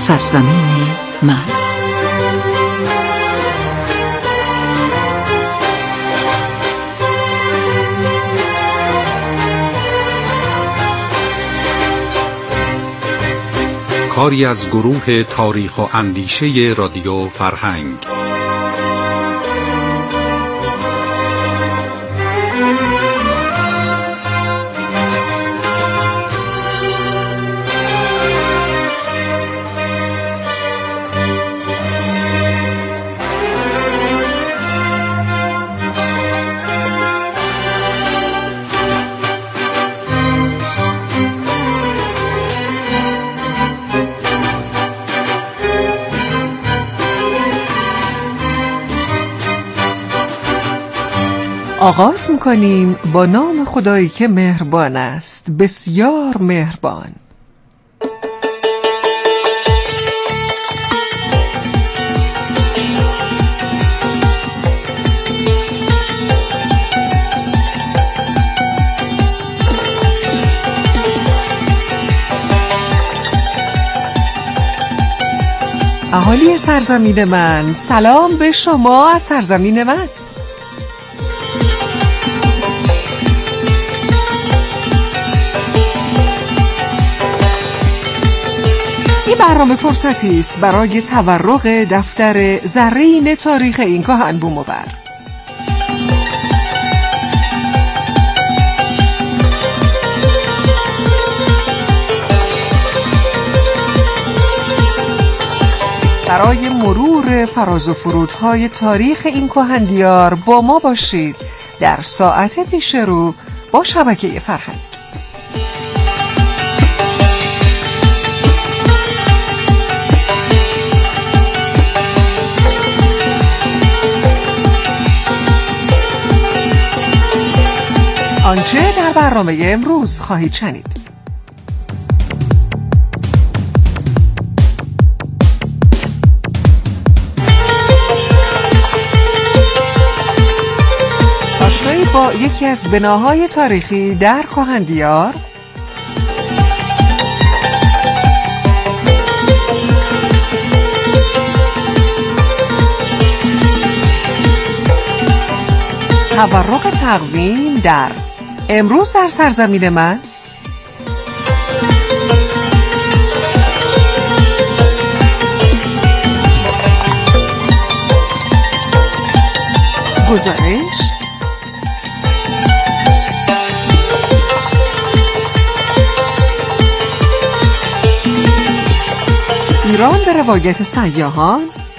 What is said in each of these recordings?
سرزمین من. کاری از گروه تاریخ و اندیشه رادیو فرهنگ. آغاز می‌کنیم با نام خدایی که مهربان است، بسیار مهربان. اهالی سرزمین من، سلام به شما از سرزمین من. این برنامه فرصتی است برای تورق دفتر زرین تاریخ این کهن بوم و بر. برای مرور فراز و فرودهای تاریخ این کهن دیار با ما باشید در ساعت پیش رو با شبکه فرهنگ. آنچه در برنامه امروز خواهید شنید: آشنایی با یکی از بناهای تاریخی در کهن‌دیار، تورق تقویم در امروز در سرزمین من، گزارش، ایران به روایت سیاحان،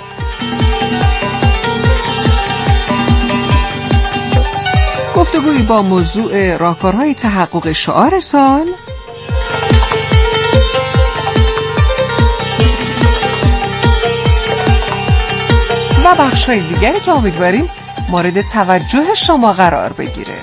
گفتگویی با موضوع راهکارهای تحقق شعار سال و بخش‌های دیگری که امیدواریم مورد توجه شما قرار بگیره.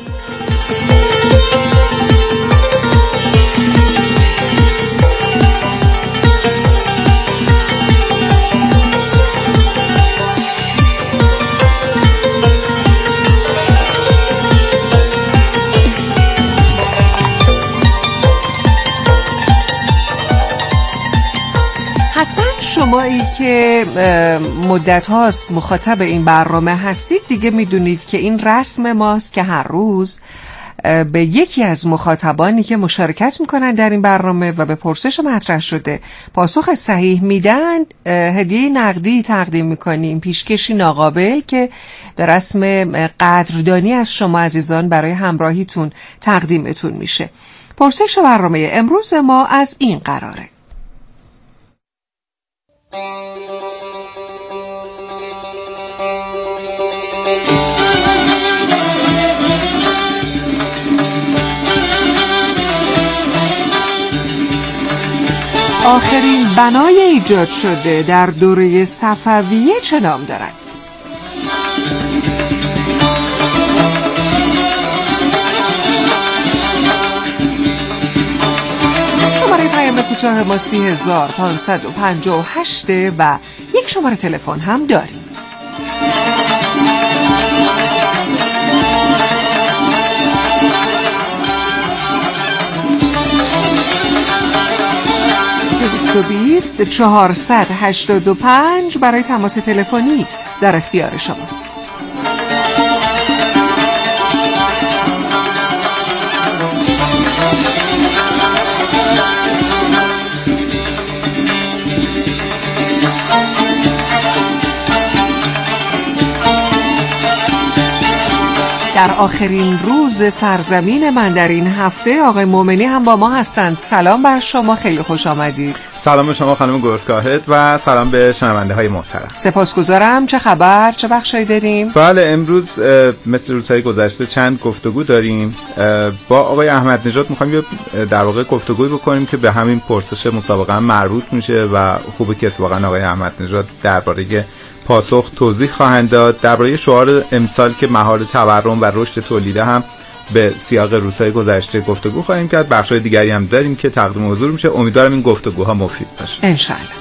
شمایی که مدت هاست مخاطب این برنامه هستید دیگه میدونید که این رسم ماست که هر روز به یکی از مخاطبانی که مشارکت میکنن در این برنامه و به پرسش مطرح شده پاسخ صحیح میدن هدیه نقدی تقدیم میکنیم، پیشکشی ناقابل که به رسم قدردانی از شما عزیزان برای همراهیتون تقدیمتون میشه. پرسش برنامه امروز ما از این قراره: آخرین بنای ایجاد شده در دوره صفویه چه نام دارد؟ شماره پیام کوتاه ما 30558 و یک شماره تلفن هم داریم. 220 485 برای تماس تلفنی در اختیار شماست. در آخرین روز سرزمین من در این هفته آقای مومنی هم با ما هستند. سلام بر شما، خیلی خوش آمدید. سلام به شما خانم گردکاهد و سلام به شنونده های محترم. سپاسگزارم. چه خبر؟ چه بخشایی داریم؟ بله، امروز مثل روزهای گذشته چند گفتگو داریم. با آقای احمد نژاد میخوایم در واقع گفتگوی بکنیم که به همین پرسش مسابقه مربوط میشه و خوبه که اتفاقا آقای احمد نژاد درباره پاسخ توضیح خواهند داد. درباره شعار امسال که مهار تورم و رشد تولیده هم به سیاق روزهای گذشته گفتگو خواهیم کرد. بخش‌های دیگری هم داریم که تقدیم حضور میشه. امیدوارم این گفتگوها مفید باشه ان شاء الله.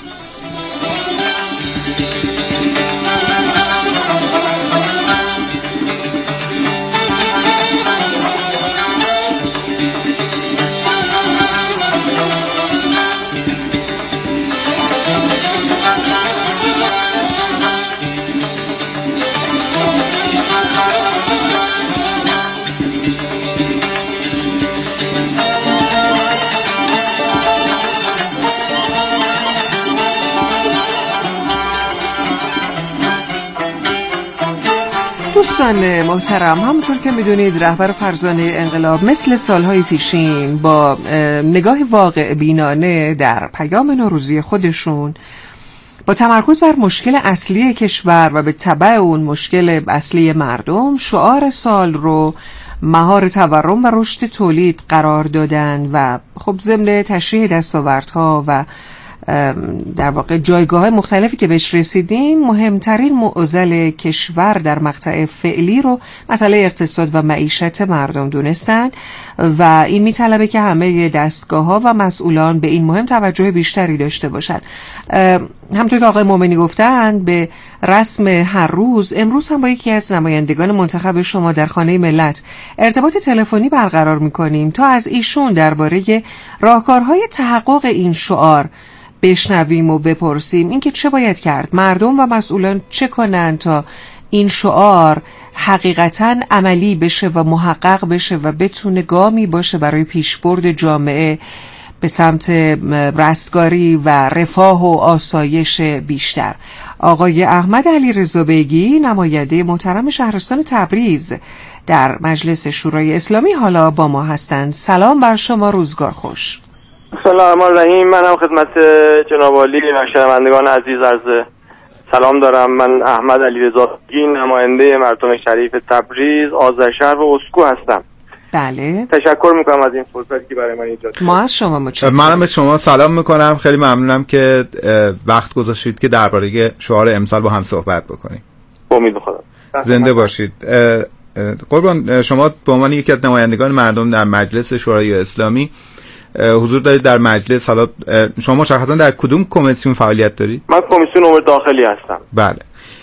دوستان محترم، همونطور که میدونید رهبر فرزانه انقلاب مثل سالهای پیشین با نگاه واقع بینانه در پیام نوروزی خودشون با تمرکز بر مشکل اصلی کشور و به تبع اون مشکل اصلی مردم شعار سال رو مهار تورم و رشد تولید قرار دادن و خب ضمن تشریح دستاوردها و در واقع جایگاه مختلفی که بهش رسیدیم مهمترین معضل کشور در مقطع فعلی رو مسئله اقتصاد و معیشت مردم دونستند و این میطلبه که همه دستگاه‌ها و مسئولان به این مهم توجه بیشتری داشته باشند. همونطور که آقای مومنی گفتند به رسم هر روز امروز هم با یکی از نمایندگان منتخب شما در خانه ملت ارتباط تلفنی برقرار می‌کنیم تا از ایشون درباره راهکارهای تحقق این شعار بشنویم و بپرسیم اینکه چه باید کرد، مردم و مسئولان چه کنن تا این شعار حقیقتاً عملی بشه و محقق بشه و بتونه گامی باشه برای پیشبرد جامعه به سمت رستگاری و رفاه و آسایش بیشتر. آقای احمد علیرضا بیگی نماینده محترم شهرستان تبریز در مجلس شورای اسلامی حالا با ما هستند. سلام بر شما، روزگار خوش. سلام علیکم. منم خدمت جناب عالی و شنوندگان عزیز عرض سلام دارم. من احمد علیرضا بیگی نماینده مردم شریف تبریز، آذرشهر و اسکو هستم. بله، تشکر میکنم از این فرصتی که برای من ایجاد شد. ما از شما متشکرم. منم به شما سلام میکنم. خیلی ممنونم که وقت گذاشتید که درباره شعار امسال با هم صحبت بکنیم. امید خدا. زنده باشید. قربان، شما به عنوان یکی از نمایندگان مردم در مجلس شورای اسلامی حضور دارید در مجلس. حالا شما مشخصا در کدوم کمیسیون فعالیت دارید؟ من کمیسیون امور داخلی هستم. بله.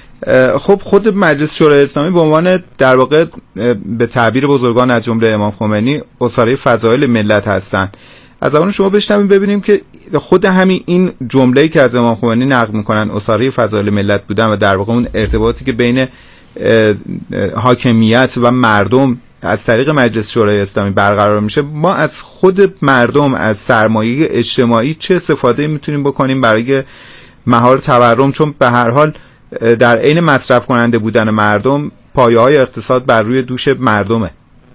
خب خود مجلس شورای اسلامی به عنوان در واقع به تعبیر بزرگان از جمله امام خمینی اساره فضایل ملت هستند. از اون شما بشنویم ببینیم که خود همین این جمله‌ای که از امام خمینی نقل میکنن اساره فضایل ملت بودن و در واقع اون ارتباطی که بین حاکمیت و مردم از طریق مجلس شورای اسلامی برقرار میشه، ما از خود مردم، از سرمایه اجتماعی چه استفاده میتونیم بکنیم برای مهار تورم؟ چون به هر حال در عین مصرف کننده بودن مردم پایه‌های اقتصاد بر روی دوش مردمه.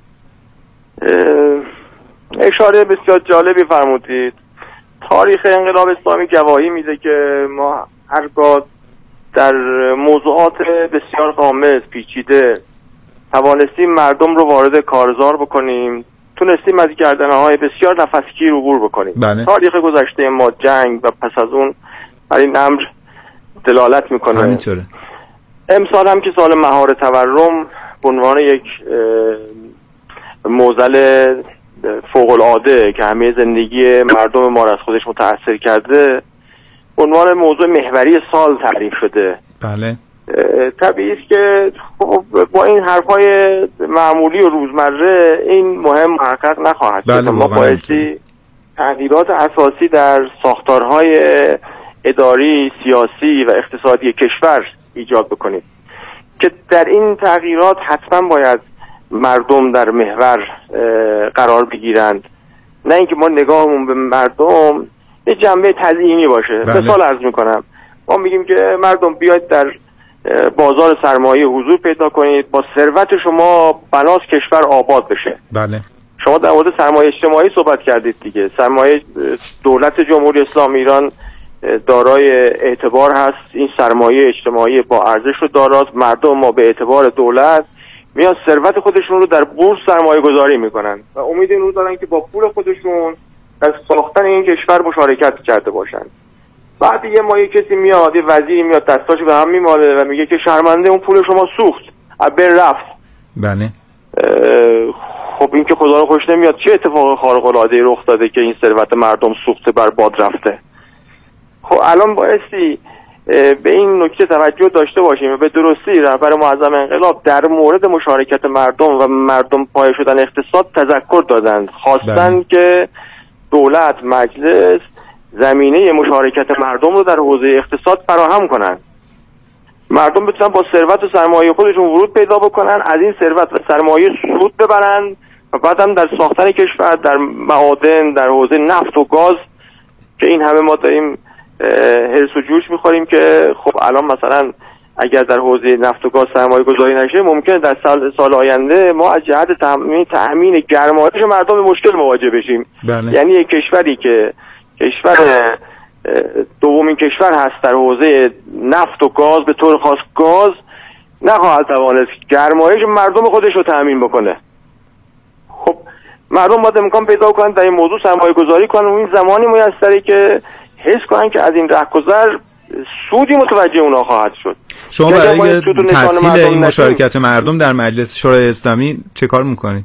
اشاره بسیار جالبی فرمودید. تاریخ انقلاب اسلامی گواهی میده که ما هرگاه در موضوعات بسیار غامض پیچیده توانستیم مردم رو وارد کارزار بکنیم، تونستیم از گردنه‌های بسیار نفسگیر عبور بکنیم. بله. تاریخ گذشته ما جنگ و پس از اون بر این امر دلالت میکنه. همینطوره. امسال هم که سال مهار تورم به عنوان یک معضل فوق‌العاده که همه زندگی مردم ما را از خودش متأثر کرده به عنوان موضوع محوری سال تعریف شده. بله. طبیعی است که با این حرفای معمولی و روزمره این مهم محقق نخواهد. بله، ما بایستی تغییرات اساسی در ساختارهای اداری، سیاسی و اقتصادی کشور ایجاد بکنیم که در این تغییرات حتما باید مردم در محور قرار بگیرند، نه اینکه ما نگاهمون به مردم یه جنبه تزیینی باشه. مثال عرض میکنم، ما میگیم که مردم بیاید در بازار سرمایه حضور پیدا کنید، با ثروت شما بناس کشور آباد بشه. بله. شما در مورد سرمایه اجتماعی صحبت کردید دیگه. سرمایه دولت جمهوری اسلامی ایران دارای اعتبار هست، این سرمایه اجتماعی با ارزش رو داراست. مردم ما به اعتبار دولت میان ثروت خودشون رو در بورس سرمایه گذاری میکنن و امید این رو دارن که با پول خودشون در ساختن این کشور مشارکت کرده باشن. بعد دیگه ما یه کسی میاد، یه وزیری میاد دستاشو به هم میماله و میگه که شرمنده اون پول شما سوخت، بر رفت. بله. خب این که خدا رو خوش نمیاد. چه اتفاق خارق العاده رخ داده که این ثروت مردم سوخته بر باد رفته؟ خب الان بایستی به این نکته توجه داشته باشیم و به درستی رهبر معظم انقلاب در مورد مشارکت مردم و مردم پایه شدن اقتصاد تذکر دادند. خواستند که دولت، مجلس زمینه مشارکت مردم رو در حوزه اقتصاد فراهم کنند. مردم بتونن با ثروت و سرمایه خودشون ورود پیدا بکنن، از این ثروت و سرمایه سود ببرن و بعد هم در ساختن کشور، در معادن، در حوزه نفت و گاز که این همه ما داریم حرص و جوش میخوریم که خب الان مثلا اگر در حوزه نفت و گاز سرمایه گذاری نشه ممکنه در سال آینده ما از جهت تأمین گرمایش مردم به مشکل مواجه بشیم. بله. یعنی یک کشوری که کشور دومین کشور هست در حوزه نفت و گاز، به طور خاص گاز، نخواهد توانست گرمایش مردم خودش رو تأمین بکنه. خب مردم باید امکان پیدا کنن در این موضوع سرمایه گذاری کنن و این زمانی میسره که حس کنن که از این رهگذر سودی متوجه اونا خواهد شد. شما برای تسهیل این مشارکت مردم در مجلس شورای اسلامی چه کار میکنید؟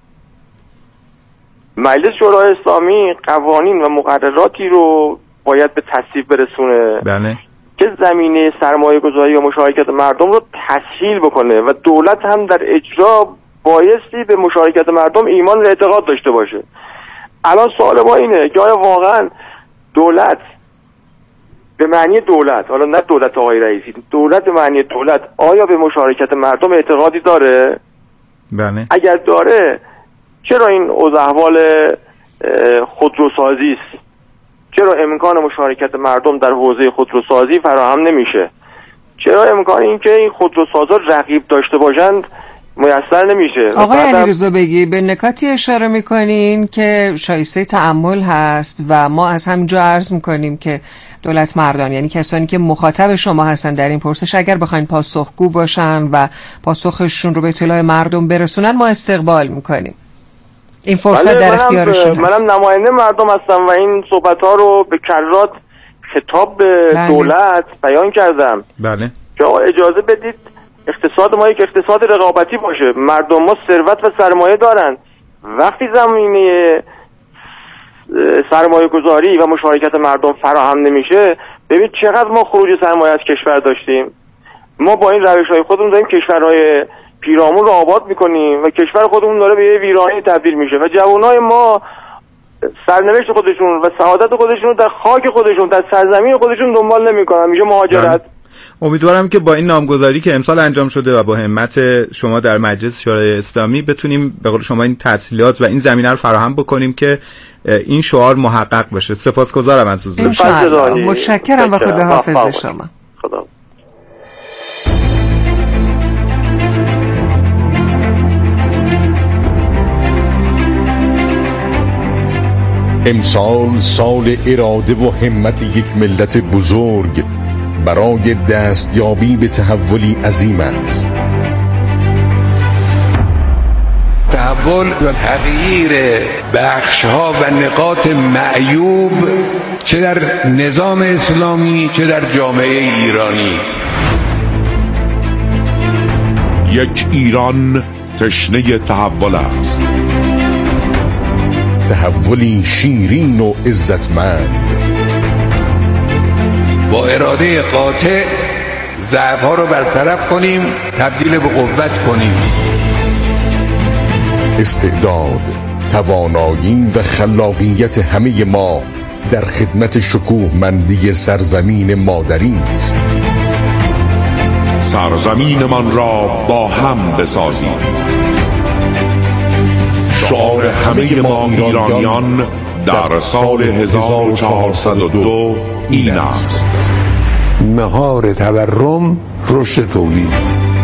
مجلس شورای اسلامی قوانین و مقرراتی رو باید به تصویب برسونه. بله. که زمینه سرمایه گذاری و مشارکت مردم رو تسهیل بکنه و دولت هم در اجرا بایستی به مشارکت مردم ایمان و اعتقاد داشته باشه. الان سوال ما اینه که آیا واقعا دولت به معنی دولت، حالا نه دولت آقای رئیسی، دولت به معنی دولت آیا به مشارکت مردم اعتقادی داره؟ بله. اگر داره چرا این اوضاع احوال خودروسازی است؟ چرا امکان مشارکت مردم در حوزه خودروسازی فراهم نمیشه؟ چرا امکان این که این خودروسازا رقیب داشته باشند میسر نمیشه؟ آقای علیرضا بگی به نکاتی اشاره میکنین که شایسته تأمل هست و ما از همینجا عرض میکنیم که دولت مردان، یعنی کسانی که مخاطب شما هستن در این پرسش، اگر بخواین پاسخگو باشن و پاسخشون رو به اطلاع مردم برسونن ما استقبال میکنیم. این فرصت در اختیارشون هست. منم نماینده مردم هستم و این صحبت‌ها رو به کرات خطاب به دولت بیان کردم. بله. که اجازه بدید اقتصاد ما یک اقتصاد رقابتی باشه. مردم ما ثروت و سرمایه دارن. وقتی زمینه سرمایه گذاری و مشارکت مردم فراهم نمیشه، ببین چقدر ما خروج سرمایه از کشور داشتیم. ما با این روش‌های خودمون داریم کشورهای پیرامون رو آباد میکنیم و کشور خودمون داره به یه ویرانی تبدیل میشه و جوانای ما سرنوشت خودشون و سعادت خودشون رو در خاک خودشون، در سرزمین خودشون دنبال نمیکنن، میشه مهاجرت. امیدوارم که با این نامگذاری که امسال انجام شده و با همت شما در مجلس شورای اسلامی بتونیم به قول شما این تسهیلات و این زمینه رو فراهم بکنیم که این شعار محقق بشه. سپاسگزارم از حضورتون. متشکرم و خداحافظ شما. خدا. امسال سال اراده و همت یک ملت بزرگ برای دستیابی به تحولی عظیم است. تحول و تغییر بخش‌ها و نقاط معیوب چه در نظام اسلامی چه در جامعه ایرانی. یک ایران تشنه تحول است، تحولی شیرین و عزتمند. با اراده قاطع ضعف‌ها رو برطرف کنیم، تبدیل به قوت کنیم. استعداد، توانایی و خلاقیت همه ما در خدمت شکوهمندی سرزمین مادری است. سرزمینمان را با هم بسازیم. شعار همه ما ایرانیان در سال 1402 این است: مهار تورم، رشد تولید.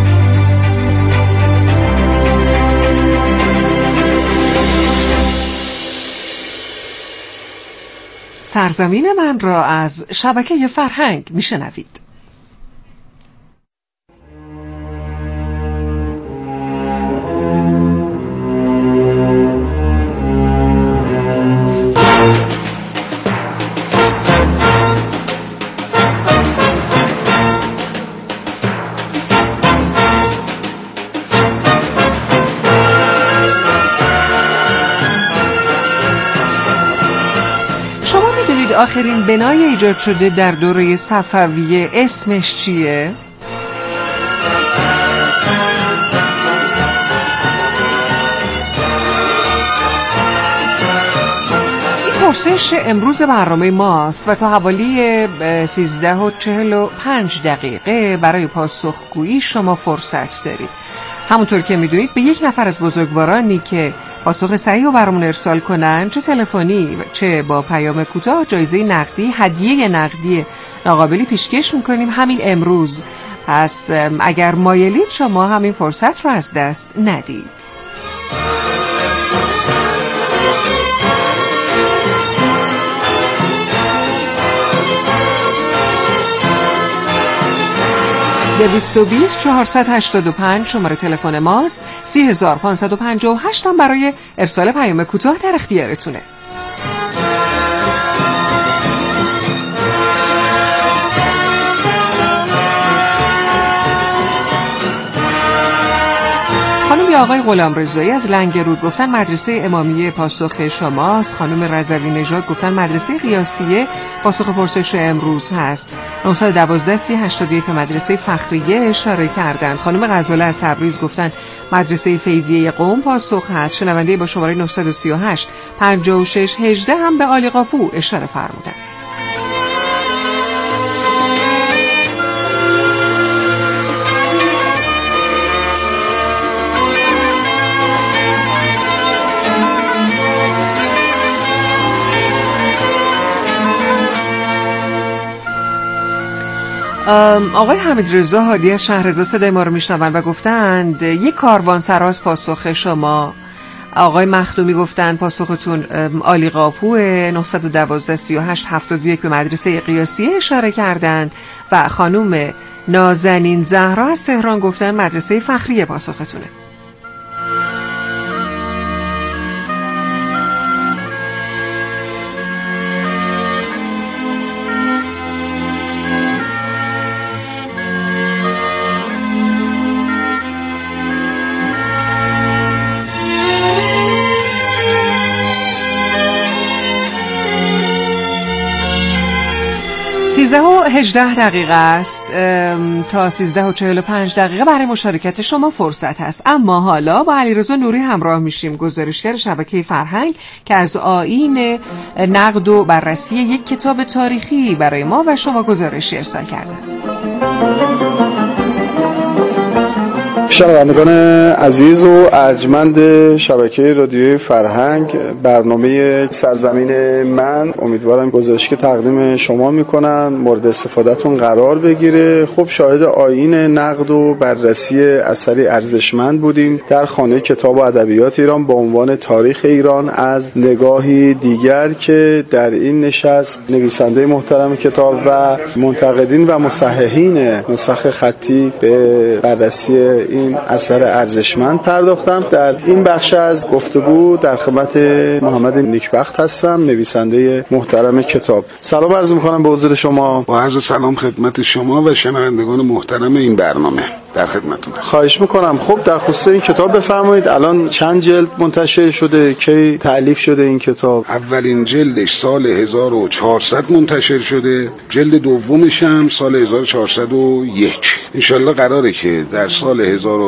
سرزمین من را از شبکه فرهنگ میشنوید. آخرین بنای ایجاد شده در دوره صفویه اسمش چیه؟ این پرسش امروز برنامه ماست و تا حوالی 13:45 برای پاسخگویی شما فرصت دارید. همونطور که میدونید به یک نفر از بزرگوارانی که پاسخ صحیح رو برامون ارسال کنن، چه تلفنی چه با پیام کوتاه، جایزه نقدی، هدیه نقدی ناقابلی پیشکش میکنیم همین امروز. پس اگر مایلید شما همین فرصت رو از دست ندید. (220 485) شماره تلفن ماست. 3558 هم برای ارسال پیام کوتاه در اختیارتونه. خانم یا آقای غلامرضایی از لنگرود گفتن مدرسه امامیه پاسخ شماست. خانم رضوی نژاد گفتن مدرسه قیاسیه پاسخ پرسش امروز هست. 912 3081 به مدرسه فخریه اشاره کردند. خانم غزاله از تبریز گفتن مدرسه فیضیه قم پاسخ هست. شنونده با شماره 938 5618 هم به عالیقاپو اشاره فرمودند. آقای حمیدرضا هادی از شهرزا صدای ما رو میشنون و گفتند یک کاروانسراز پاسخ شما. آقای مخدومی گفتند پاسختون عالیقاپو. 912 38 71 به مدرسه قیاسیه اشاره کردند و خانوم نازنین زهرا از تهران گفتن مدرسه فخریه پاسختونه. و 18 دقیقه است تا 13:45 برای مشارکت شما فرصت هست. اما حالا با علیرضا نوری همراه میشیم، گزارشگر شبکه فرهنگ که از آیین نقد و بررسی یک کتاب تاریخی برای ما و شما گزارشی ارسال کردند. شنوندگان عزیز و ارجمند شبکه رادیوی فرهنگ، برنامه سرزمین من امیدوارم گزارشی که تقدیم شما میکنم مورد استفادهتون قرار بگیره. خب شاهد آیین نقد و بررسی اثری ارزشمند بودیم در خانه کتاب و ادبیات ایران با عنوان تاریخ ایران از نگاهی دیگر که در این نشست نویسنده محترم کتاب و منتقدین و مصححین نسخ خطی به بررسی این اثر ارزشمند پرداختم. در این بخش از گفتگو در خدمت محمد نیکبخت هستم، نویسنده محترم کتاب. سلام عرض می‌کنم به حضور شما. با عرض سلام خدمت شما و شنوندگان محترم این برنامه. در خدمتتون. خواهش میکنم. خب در خصوص این کتاب بفرمایید الان چند جلد منتشر شده، کی تألیف شده این کتاب؟ اولین جلدش سال 1400 منتشر شده، جلد دومش هم سال 1401. انشالله قراره که در سال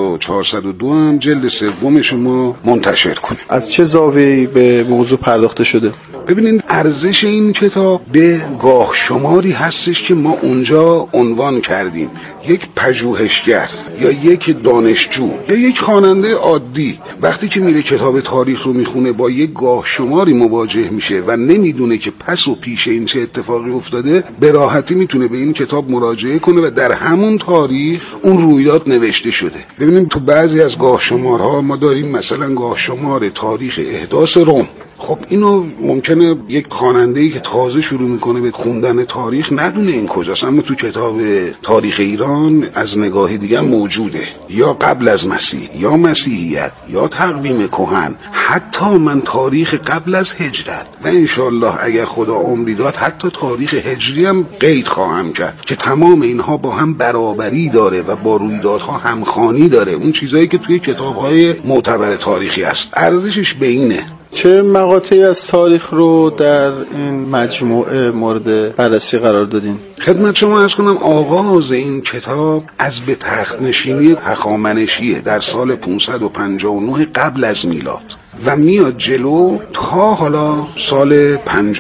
1402 هم جلد سومش ما منتشر کنیم. از چه زاویه‌ای به موضوع پرداخته شده؟ ببینید ارزش این کتاب به گاه شماری هستش که ما اونجا عنوان کردیم. یک پژوهشگر یا یک دانشجو یا یک خواننده عادی وقتی که میره کتاب تاریخ رو میخونه با یک گاه شماری مواجه میشه و نمیدونه که پس و پیش این چه اتفاقی افتاده، به راحتی میتونه به این کتاب مراجعه کنه و در همون تاریخ اون رویداد نوشته شده. ببینیم تو بعضی از گاه شمارها ما داریم مثلا گاه شمار تاریخ احداث روم. خب اینو ممکنه یک خواننده‌ای که تازه شروع میکنه به خوندن تاریخ ندونه این کجاست، اما تو کتاب تاریخ ایران از نگاه دیگر موجوده. یا قبل از مسیح، یا مسیحیت، یا تقویم کهن، حتی من تاریخ قبل از هجرت و انشالله اگر خدا عمری داد حتی تاریخ هجری هم قید خواهم کرد که تمام اینها با هم برابری داره و با رویدادها همخوانی داره. اون چیزایی که توی کتاب‌های معتبر تاریخی است. ارزشش به اینه. چه مقاطعی از تاریخ رو در این مجموعه مورد بررسی قرار دادین؟ خدمت شما عرض کنم آغاز این کتاب از به تخت نشینی هخامنشیه در سال 559 قبل از میلاد و میاد جلو تا حالا سال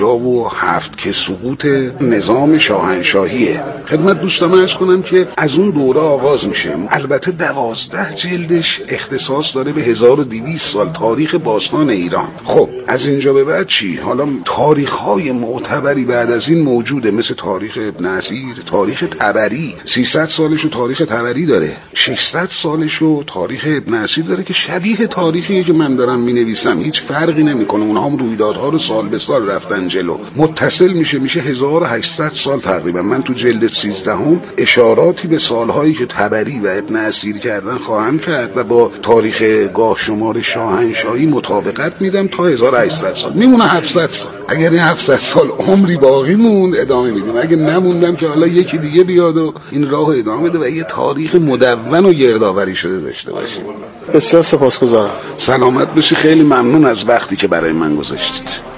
57 که سقوط نظام شاهنشاهیه. خدمت دوستان عرض کنم که از اون دوره آغاز میشه. البته 12 جلدش اختصاص داره به 1200 سال تاریخ باستان ایران. خب از اینجا به بعد چی؟ حالا تاریخ‌های معتبری بعد از این موجوده، مثل تاریخ ابن اسیر، تاریخ طبری 300 سالشو تاریخ طبری داره، 600 سالشو تاریخ ابن اسیر داره که شبیه تاریخیه که من دارم می‌نویسم، هیچ فرقی نمی‌کنه. اونها هم رویدادها رو سال به سال رفتن جلو، متصل میشه 1800 سال تقریبا. من تو جلد 13 اشاراتی به سالهایی که طبری و ابن اسیر کردن خواهم کرد و با تاریخ گاه شمار شاهنشاهی مطابقت میدم تا 1800 سال. میمونه 700 سال. اگر این 700 سال عمری باقی موند ادامه میدیم، اگه نموندم که حالا یکی دیگه بیاد و این راهو ادامه بده و یه تاریخ مدون و گردآوری شده داشته باشیم. بسیار سپاسگزارم. سلامت باشی. خیلی ممنون از وقتی که برای من گذاشتید.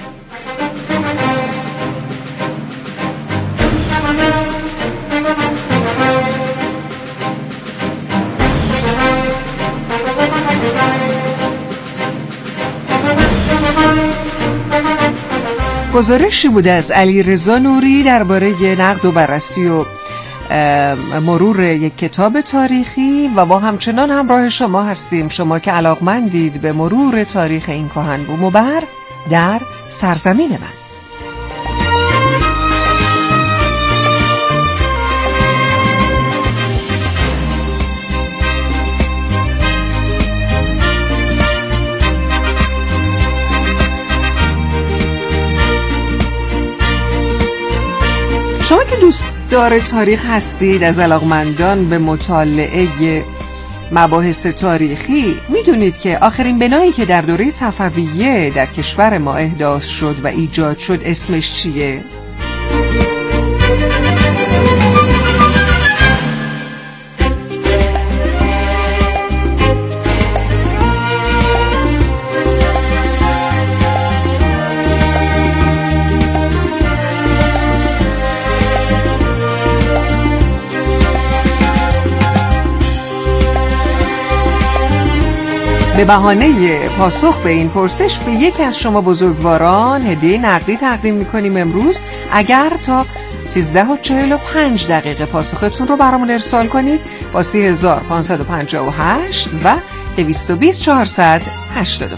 گزارشی بوده از علیرضا نوری درباره نقد و بررسی و مرور یک کتاب تاریخی و با همچنان همراه شما هستیم، شما که علاقمندید به مرور تاریخ این کهن بوم و بر در سرزمین من. شما که دوست داره تاریخ هستید، از علاقمندان به مطالعه مباحث تاریخی، میدونید که آخرین بنایی که در دوره صفویه در کشور ما احداث شد و ایجاد شد اسمش چیه؟ به بهانه پاسخ به این پرسش به یکی از شما بزرگواران هدیه نقدی تقدیم می‌کنیم امروز. اگر تا 13:45 پاسختون رو برامون ارسال کنید با 3558 و 220485.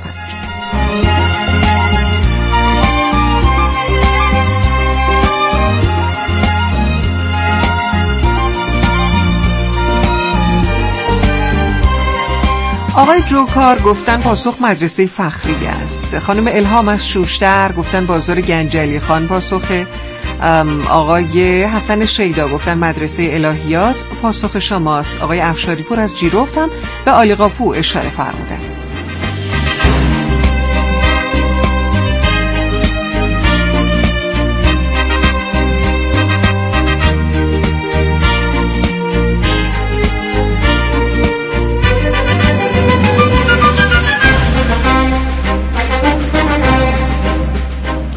آقای جوکار گفتن پاسخ مدرسه فخریه است. خانم الهام از شوشتر گفتن بازار گنجلی خان پاسخه. آقای حسن شیدا گفتن مدرسه الهیات پاسخ شماست. آقای افشاری پور از جیرفت هم به آلیقاپو اشاره فرمودن.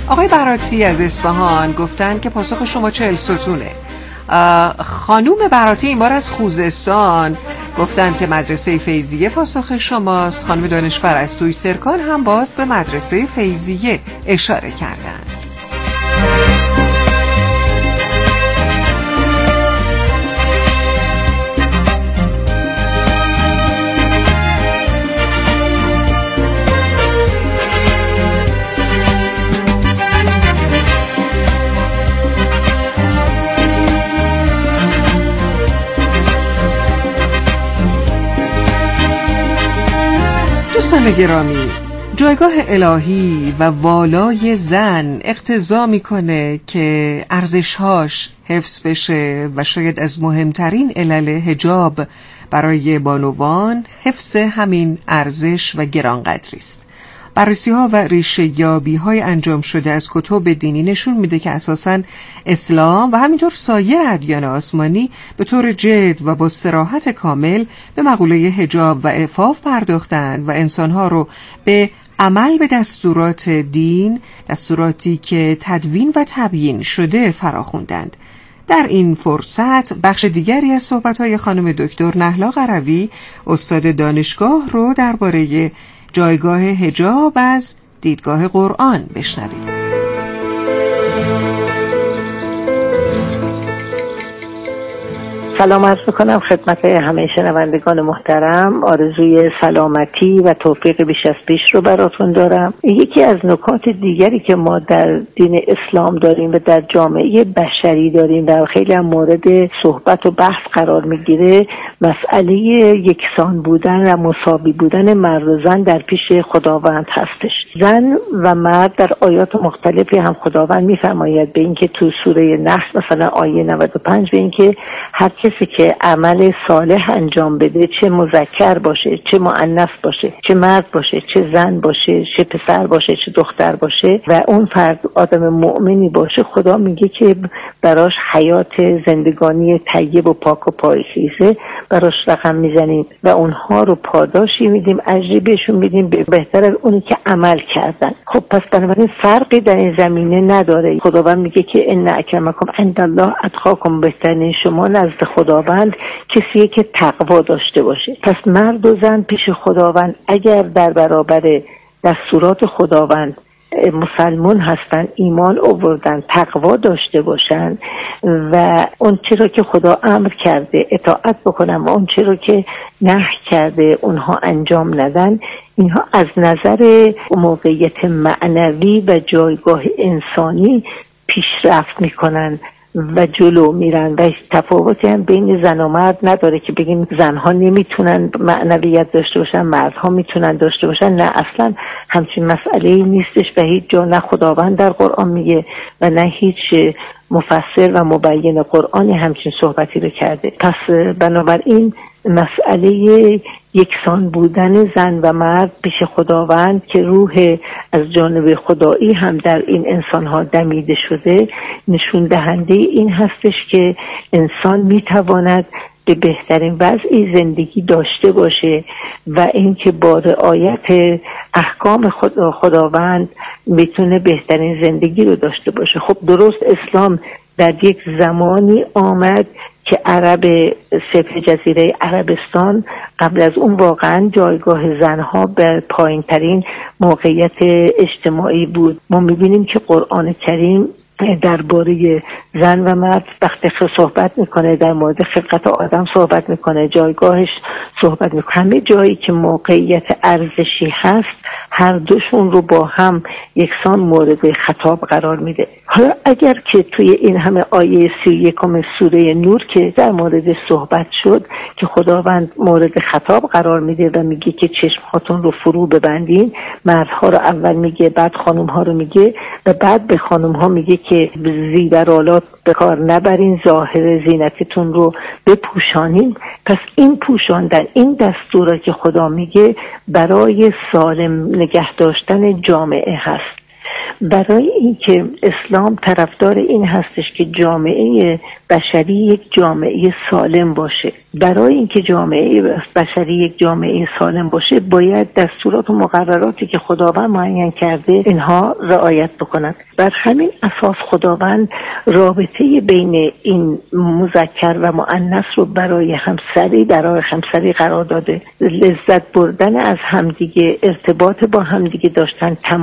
آقای براتی از اصفهان گفتن که پاسخ شما 40 ستونه. خانوم براتی این بار از خوزستان گفتن که مدرسه فیضیه پاسخ شماست. خانم دانشور از توی سرکان هم باز به مدرسه فیضیه اشاره کردند. دوستان گرامی، جایگاه الهی و والای زن اقتضا میکنه که ارزشهاش حفظ بشه و شاید از مهمترین علل حجاب برای بانوان حفظ همین ارزش و گرانقدری است. بررسی‌ها و ریشه‌یابی‌های انجام شده از کتب دینی نشون میده که اساساً اسلام و همینطور سایر ادیان آسمانی به طور جد و با صراحت کامل به مقوله حجاب و عفاف پرداختند و انسان‌ها رو به عمل به دستورات دین، دستوراتی که تدوین و تبیین شده فراخوندند. در این فرصت بخش دیگری از صحبت‌های خانم دکتر نهلا قروی استاد دانشگاه رو درباره جایگاه حجاب از دیدگاه قرآن بشنوید. سلام عرض میکنم خدمت همه شنوندگان محترم. آرزوی سلامتی و توفیق بیش از پیش رو براتون دارم. یکی از نکات دیگری که ما در دین اسلام داریم و در جامعه بشری داریم و خیلی هم مورد صحبت و بحث قرار میگیره، مسئله یکسان بودن و مساوی بودن مرد و زن در پیش خداوند هستش. زن و مرد در آیات مختلفی هم خداوند میفرماید به اینکه تو سوره نحل مثلا آیه 95 به اینکه هر کسی که عمل صالح انجام بده، چه مذکر باشه، چه مؤنث باشه، چه مرد باشه، چه زن باشه، چه پسر باشه، چه دختر باشه و اون فرد آدم مؤمنی باشه، خدا میگه که براش حیات زندگانی طیب و پاک و پاییزه براش رقم میزنیم و اونها رو پاداشی میدیم، اجری بهشون میدیم بهتر از اونی که عمل کردن. خب پس بنابراین فرقی در این زمینه نداره. خداوند میگه که ان اکرمکم عند الله اتقاکم، بهترین شما نزد خداوند کسیه که تقوا داشته باشه. پس مرد و زن پیش خداوند اگر در برابر دستورات خداوند مسلمان هستن، ایمان آوردن، تقوا داشته باشن و اون چیزی که خدا امر کرده اطاعت بکنن و اون چیزی که نهی کرده اونها انجام ندن، اینها از نظر موقعیت معنوی و جایگاه انسانی پیشرفت میکنن و جلو میرن و تفاوتی هم بین زن و مرد نداره که بگیم زنها نمیتونن معنویت داشته باشن، مردها میتونن داشته باشن. نه، اصلا همچین مسئله‌ای نیستش و هیچ جا نه خداوند در قرآن میگه و نه هیچ مفسر و مبین قرآن همچین صحبتی رو کرده. پس بنابراین مسئله یکسان بودن زن و مرد پیش خداوند که روح از جانب خدایی هم در این انسان‌ها دمیده شده، نشون دهنده این هستش که انسان میتواند به بهترین وضعی زندگی داشته باشه و اینکه با رعایت احکام خداوند میتونه بهترین زندگی رو داشته باشه. خب درست اسلام در یک زمانی آمد که عرب سبح جزیره عربستان قبل از اون واقعا جایگاه زنها به پایین ترین موقعیت اجتماعی بود. ما میبینیم که قرآن کریم درباره زن و مرد وقتی صحبت میکنه، در مورد خلقت آدم صحبت میکنه، جایگاهش صحبت میکنه، همه جایی که موقعیت ارزشی هست هر دوشون رو با هم یکسان مورد خطاب قرار میده. حالا اگر که توی این همه آیه 31 سوره نور که در مورد صحبت شد که خداوند مورد خطاب قرار میده و میگه که چشماتون رو فرو ببندین، مردها رو اول میگه، بعد خانومها رو میگه و بعد به خانومها میگه که زیورآلات به کار نبرین، ظاهر زینتتون رو بپوشانین. پس این پوشاندن، این دستورا که خدا میگه برای سالم نگه داشتن جامعه هست برای اینکه اسلام طرفدار این هستش که جامعه بشری یک جامعه سالم باشه، برای اینکه جامعه بشری یک جامعه سالم باشه باید دستورات و مقرراتی که خداوند معین کرده اینها رعایت بکنند. بر همین اساس خداوند رابطه بین این مذکر و مؤنث رو برای همسری قرار داده. لذت بردن از همدیگه، ارتباط با همدیگه داشتن،